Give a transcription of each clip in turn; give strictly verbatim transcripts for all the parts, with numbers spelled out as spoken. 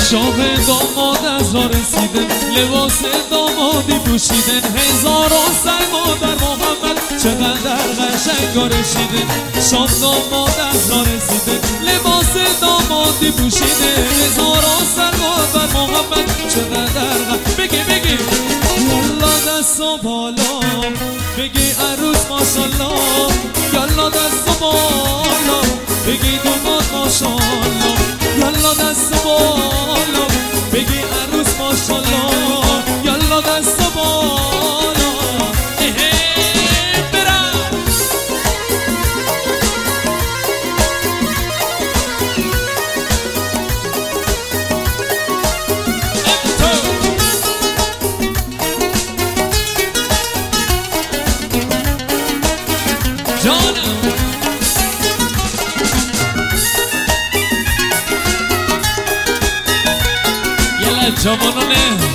شاه داماد از را رسیدن، لباس دامادی پوشیدن، هزاران سرما در محمد چقدر قشنگا رسیدن. شاه داماد از را رسیدن، لباس دامادی پوشیدن، هزاران سرما در محمد چقدر قشنگ. بگی بگی یالا دست و بالا، بگی عروس ماشالله، یالا دست و بالا، بگی دوماد ماشالله، یالا دست و بالا، بگی عروس ماشالله، یالا دست و بالا. اهه برم جانم جوانانه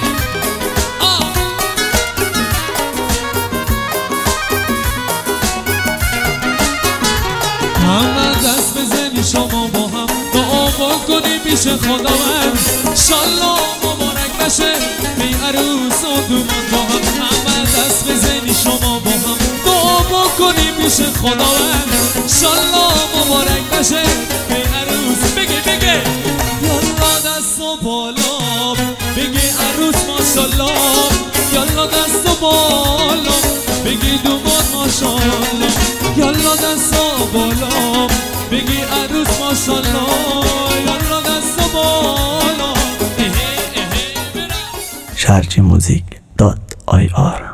همه دست بزنی شما با هم دعا بکنی پیش خداوند، انشالله مبارک بشه بی عروس و دومان با هم. همه دست بزنی شما با هم دعا بکنی پیش خداوند، انشالله مبارک بشه بی عروس. بگی بگی یالا دست و بالا، بگی عروس ماشالله، یالا دست و بالا، بگی دوماد ماشالله، یالا دست و بالا، بگی عروس ماشالله، یالا دست و بالا. شارجی موزیک دات آی آر